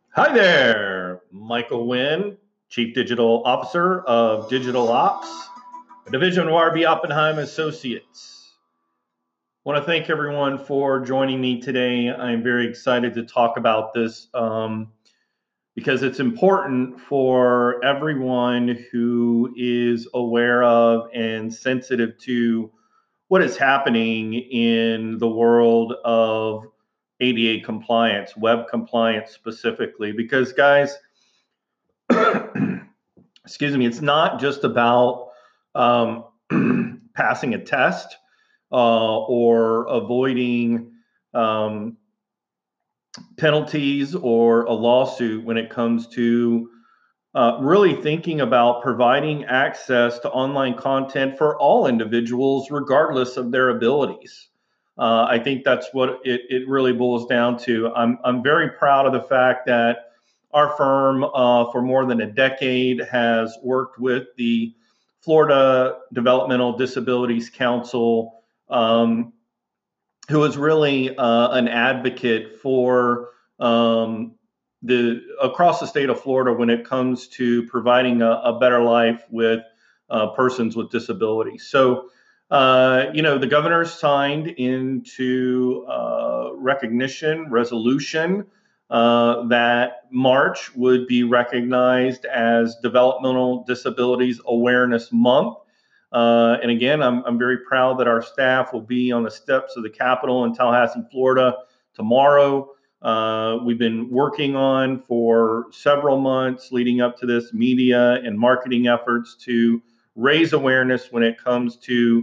Hi there, Michael Wynn, Chief Digital Officer of Digital Ops, a division of RB Oppenheim Associates. I want to thank everyone for joining me today. I'm very excited to talk about this because it's important for everyone who is aware of and sensitive to what is happening in the world of ADA compliance, web compliance specifically. Because, guys, excuse me, it's not just about um, passing a test or avoiding um, penalties or a lawsuit when it comes to really thinking about providing access to online content for all individuals, regardless of their abilities. I think that's what it really boils down to. I'm very proud of the fact that our firm, for more than a decade, has worked with the Florida Developmental Disabilities Council, who is really an advocate for the across the state of Florida when it comes to providing a better life with persons with disabilities. So, the governor signed into recognition resolution that March would be recognized as Developmental Disabilities Awareness Month. And again, I'm very proud that our staff will be on the steps of the Capitol in Tallahassee, Florida tomorrow. We've been working on for several months leading up to this media and marketing efforts to raise awareness when it comes to,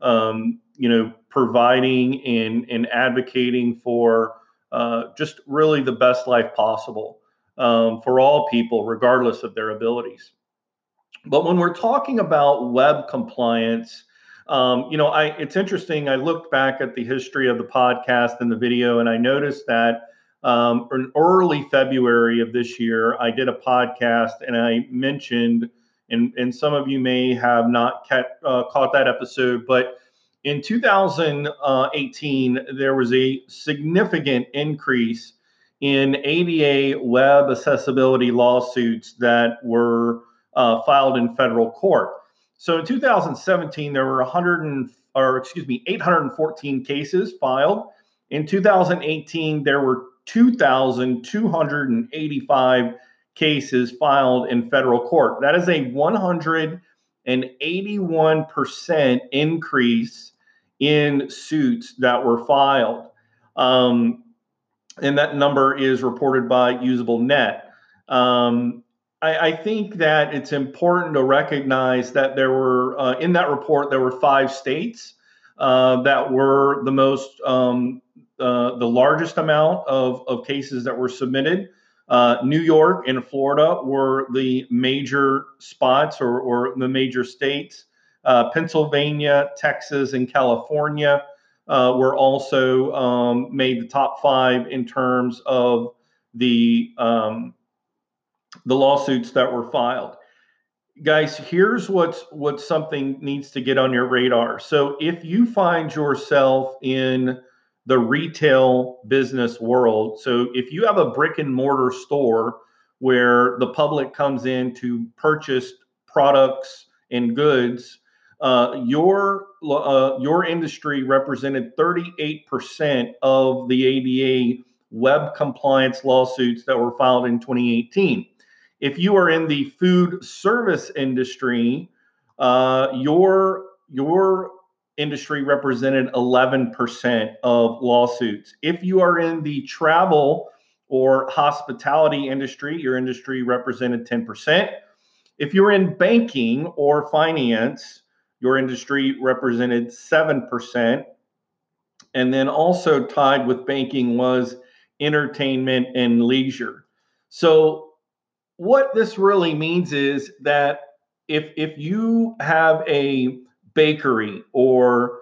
providing and advocating for just really the best life possible for all people, regardless of their abilities. But when we're talking about web compliance, it's interesting. I looked back at the history of the podcast and the video, and I noticed that in early February of this year, I did a podcast and I mentioned, and some of you may have not caught that episode, but in 2018, there was a significant increase in ADA web accessibility lawsuits that were filed in federal court. So in 2017, there were 814 cases filed. In 2018, there were 2,285 cases filed in federal court. That is a 181% increase in suits that were filed. And that number is reported by UsableNet. I think that it's important to recognize that there were, in that report, there were 5 states that were the largest amount of cases that were submitted. New York and Florida were the major spots or the major states. Pennsylvania, Texas, and California were also made the top 5 in terms of the lawsuits that were filed. Guys, here's what something needs to get on your radar. So if you find yourself in the retail business world, so if you have a brick and mortar store where the public comes in to purchase products and goods, your industry represented 38% of the ADA web compliance lawsuits that were filed in 2018. If you are in the food service industry, your industry represented 11% of lawsuits. If you are in the travel or hospitality industry, your industry represented 10%. If you're in banking or finance, your industry represented 7%. And then also tied with banking was entertainment and leisure. So what this really means is that if you have a bakery or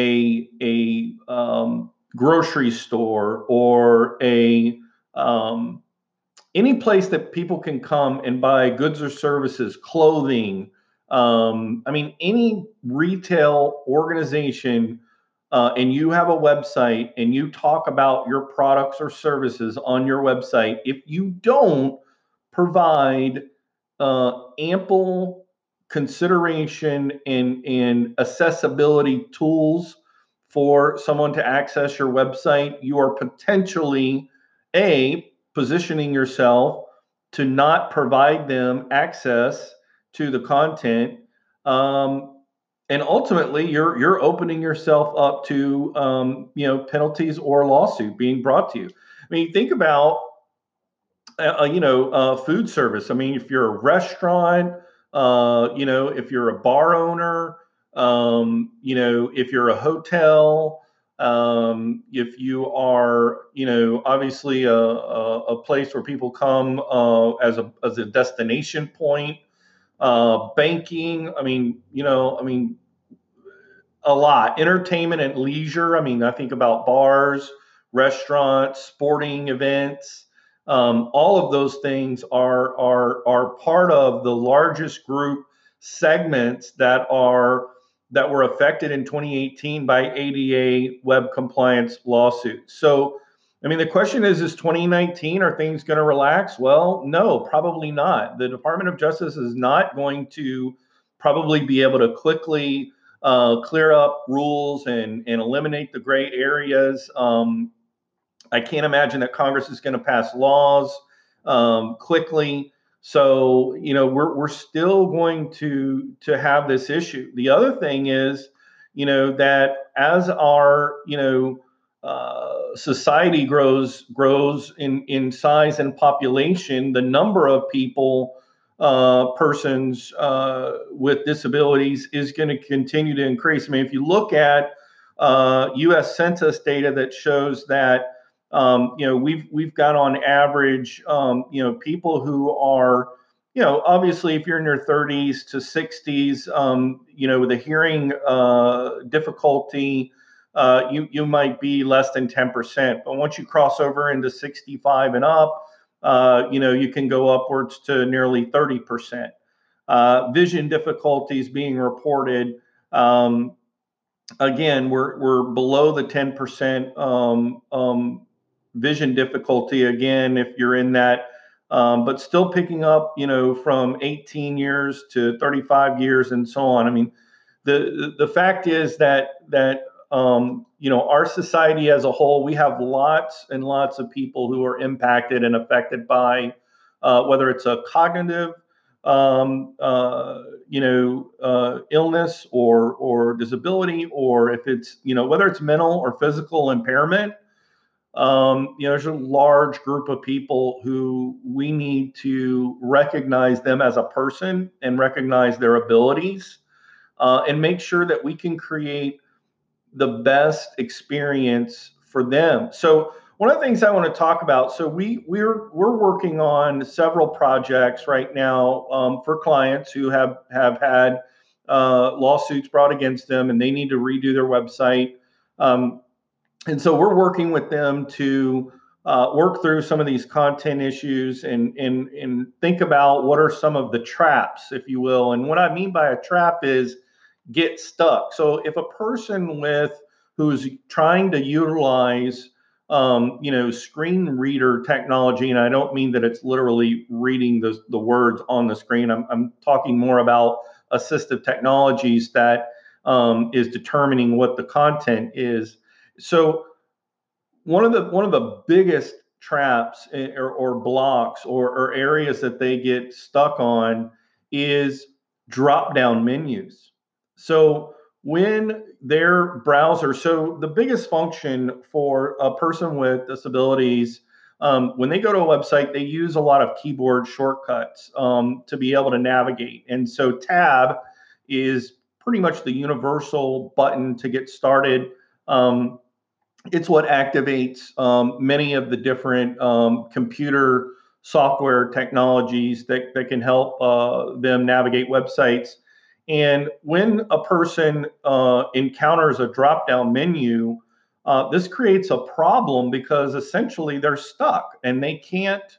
a grocery store or a any place that people can come and buy goods or services, clothing, any retail organization and you have a website and you talk about your products or services on your website, if you don't provide ample consideration and accessibility tools for someone to access your website, you are potentially positioning yourself to not provide them access to the content, um, and ultimately you're opening yourself up to penalties or lawsuit being brought to you. I mean, think about food service. I mean, if you're a restaurant, if you're a bar owner, if you're a hotel, if you are, obviously a place where people come as a destination point, banking. I mean, a lot. Entertainment and leisure. I mean, I think about bars, restaurants, sporting events. All of those things are part of the largest group segments that were affected in 2018 by ADA web compliance lawsuits. So, I mean, the question is 2019, are things going to relax? Well, no, probably not. The Department of Justice is not going to probably be able to quickly clear up rules and eliminate the gray areas. I can't imagine that Congress is going to pass laws quickly. So we're still going to have this issue. The other thing is, that as our society grows in size and population, the number of persons with disabilities is going to continue to increase. I mean, if you look at U.S. Census data that shows that we've got on average people who are obviously if you're in your 30s to 60s with a hearing difficulty, you might be less than 10%, but once you cross over into 65 and up, you can go upwards to nearly 30%. Vision difficulties being reported. Again, we're below the 10% vision difficulty. Again, if you're in that, but still picking up, from 18 years to 35 years and so on. I mean, the fact is that our society as a whole, we have lots and lots of people who are impacted and affected by whether it's a cognitive illness or disability, or if it's whether it's mental or physical impairment. There's a large group of people who we need to recognize them as a person and recognize their abilities, and make sure that we can create the best experience for them. So one of the things I want to talk about, so we're working on several projects right now for clients who have had lawsuits brought against them, and they need to redo their website. And so we're working with them to work through some of these content issues and think about what are some of the traps, if you will. And what I mean by a trap is get stuck. So if a person who's trying to utilize screen reader technology, and I don't mean that it's literally reading the words on the screen. I'm talking more about assistive technologies that is determining what the content is. So one of the biggest traps or blocks or areas that they get stuck on is drop down menus. So when their browser, so the biggest function for a person with disabilities, when they go to a website, they use a lot of keyboard shortcuts to be able to navigate. And so tab is pretty much the universal button to get started. It's what activates many of the different computer software technologies that can help them navigate websites. And when a person encounters a drop down menu, this creates a problem because essentially they're stuck and they can't.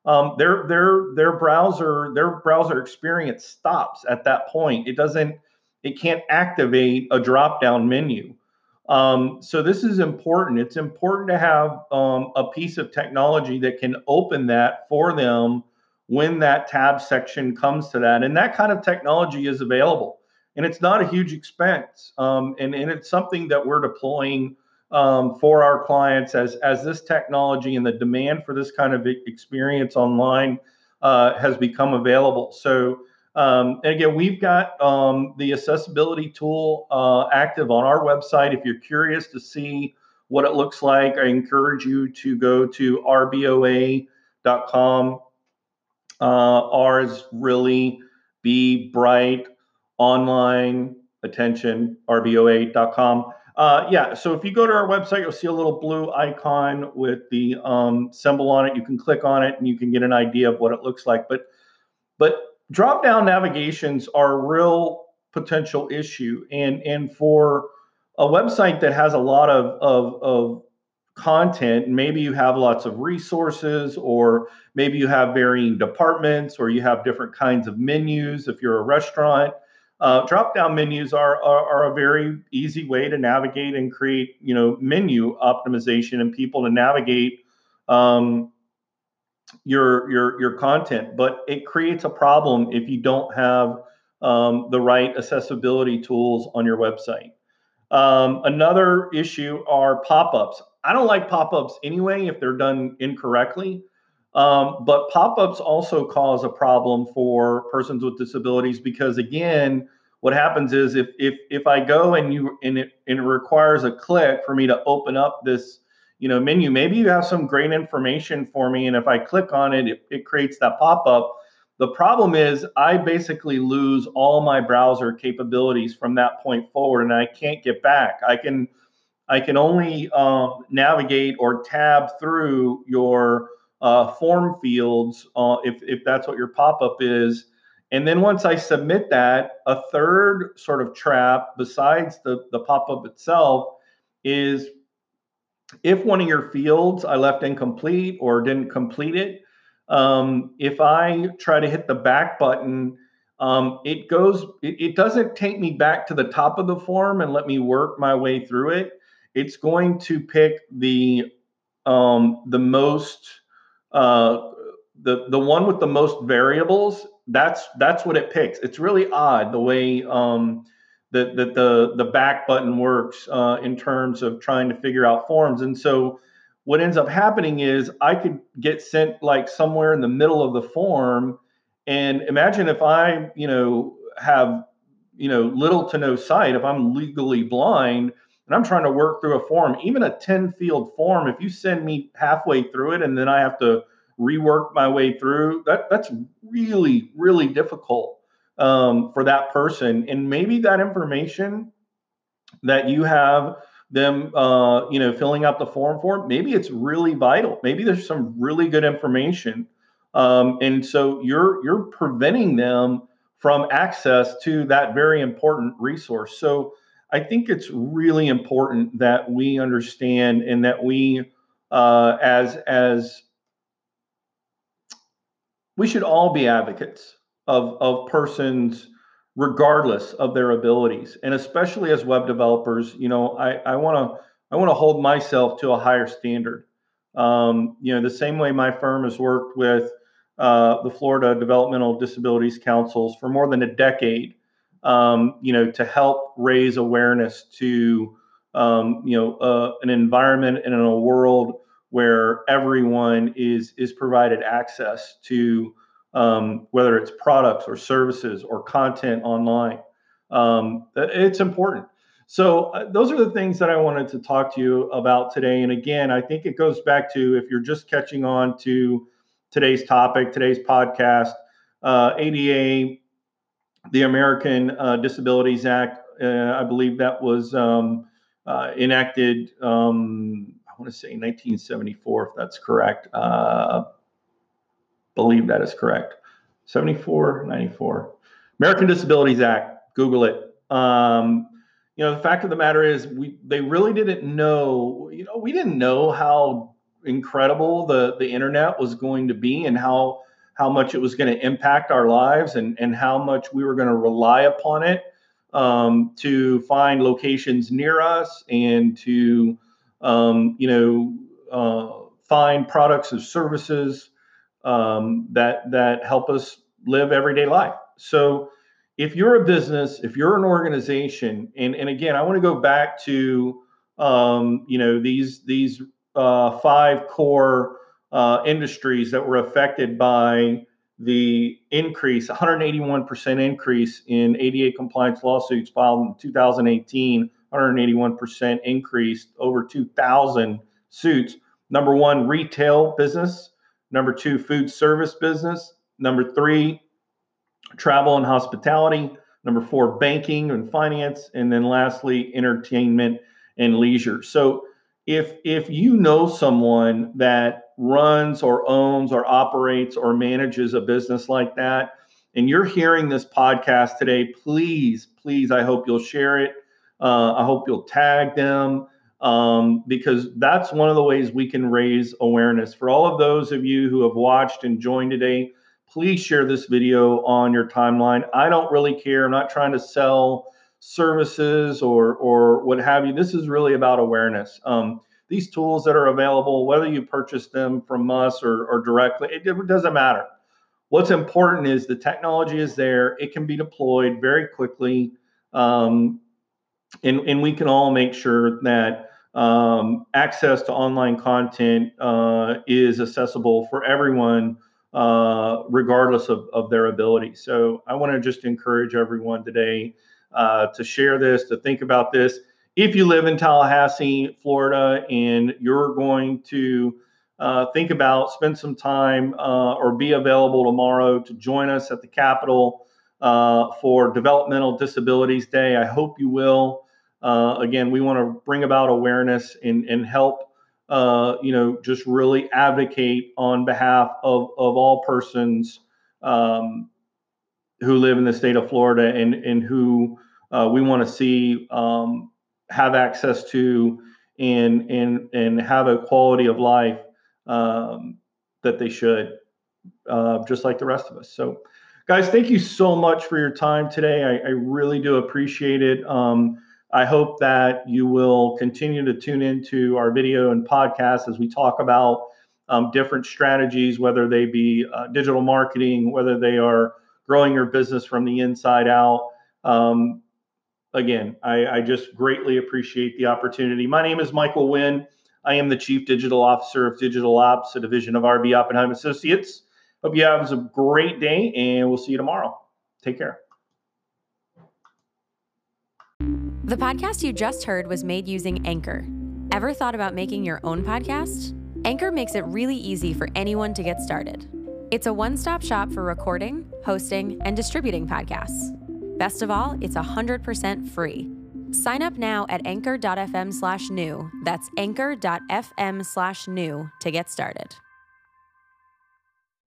Their browser experience stops at that point. It can't activate a drop down menu. So this is important. It's important to have a piece of technology that can open that for them when that tab section comes to that. And that kind of technology is available. And it's not a huge expense. And it's something that we're deploying for our clients as this technology and the demand for this kind of experience online has become available. So and again, we've got the accessibility tool active on our website. If you're curious to see what it looks like, I encourage you to go to rboa.com. R is really be bright online attention, rboa.com. Yeah, so if you go to our website, you'll see a little blue icon with the symbol on it. You can click on it and you can get an idea of what it looks like. But drop down navigations are a real potential issue. And for a website that has a lot of content, maybe you have lots of resources, or maybe you have varying departments, or you have different kinds of menus. If you're a restaurant, drop down menus are a very easy way to navigate and create, menu optimization and people to navigate um, your content, but it creates a problem if you don't have the right accessibility tools on your website. Another issue are pop-ups. I don't like pop-ups anyway if they're done incorrectly. But pop-ups also cause a problem for persons with disabilities because again, what happens is if I go and it requires a click for me to open up this menu, maybe you have some great information for me, and if I click on it, it creates that pop-up. The problem is I basically lose all my browser capabilities from that point forward, and I can't get back. I can only navigate or tab through your form fields if that's what your pop-up is. And then once I submit that, a third sort of trap besides the pop-up itself is if one of your fields I left incomplete or didn't complete it, if I try to hit the back button, it doesn't take me back to the top of the form and let me work my way through it. It's going to pick the most uh, the one with the most variables. That's what it picks. It's really odd the way the back button works in terms of trying to figure out forms. And so what ends up happening is I could get sent like somewhere in the middle of the form. And imagine if I have little to no sight, if I'm legally blind and I'm trying to work through a form, even a 10 field form, if you send me halfway through it and then I have to rework my way through, that's really, really difficult for that person. And maybe that information that you have them, filling out the form for, maybe it's really vital. Maybe there's some really good information. And so you're preventing them from access to that very important resource. So I think it's really important that we understand and that we, as we should all be advocates of persons regardless of their abilities, and especially as web developers. I want to hold myself to a higher standard. The same way my firm has worked with the Florida Developmental Disabilities Councils for more than a decade, to help raise awareness to an environment and in a world where everyone is provided access to whether it's products or services or content online. It's important. So those are the things that I wanted to talk to you about today. And again, I think it goes back to if you're just catching on to today's topic, today's podcast, ADA, the American Disabilities Act. I believe that was enacted. I want to say 1974, if that's correct. Believe that is correct. 74, 94. American Disabilities Act. Google it. The fact of the matter is, they really didn't know. We didn't know how incredible the internet was going to be, and how much it was going to impact our lives, and how much we were going to rely upon it. to find locations near us and to find products and services that help us live everyday life. So if you're a business, if you're an organization, and again, I want to go back to these 5 core industries that were affected by the increase, 181% increase in ADA compliance lawsuits filed in 2018, 181% increase, over 2,000 suits. Number 1, retail business. Number 2, food service business. Number 3, travel and hospitality. Number 4, banking and finance. And then lastly, entertainment and leisure. So if you know someone that runs or owns or operates or manages a business like that, and you're hearing this podcast today, please, I hope you'll share it. I hope you'll tag them, because that's one of the ways we can raise awareness. For all of those of you who have watched and joined today, please share this video on your timeline. I don't really care. I'm not trying to sell services or what have you. This is really about awareness. These tools that are available, whether you purchase them from us or directly, it doesn't matter. What's important is the technology is there. It can be deployed very quickly. And we can all make sure that access to online content is accessible for everyone, regardless of their ability. So I want to just encourage everyone today to share this, to think about this. If you live in Tallahassee, Florida, and you're going to think about, spend some time or be available tomorrow to join us at the Capitol for Developmental Disabilities Day, I hope you will. Again, we want to bring about awareness and help, just really advocate on behalf of all persons who live in the state of Florida and who we want to see have access to and have a quality of life that they should, just like the rest of us. So, guys, thank you so much for your time today. I really do appreciate it. I hope that you will continue to tune into our video and podcast as we talk about different strategies, whether they be digital marketing, whether they are growing your business from the inside out. Again, I just greatly appreciate the opportunity. My name is Michael Wynn. I am the Chief Digital Officer of Digital Ops, a division of RB Oppenheim Associates. Hope you have a great day, and we'll see you tomorrow. Take care. The podcast you just heard was made using Anchor. Ever thought about making your own podcast? Anchor makes it really easy for anyone to get started. It's a one-stop shop for recording, hosting, and distributing podcasts. Best of all, it's 100% free. Sign up now at anchor.fm/new. That's anchor.fm/new to get started.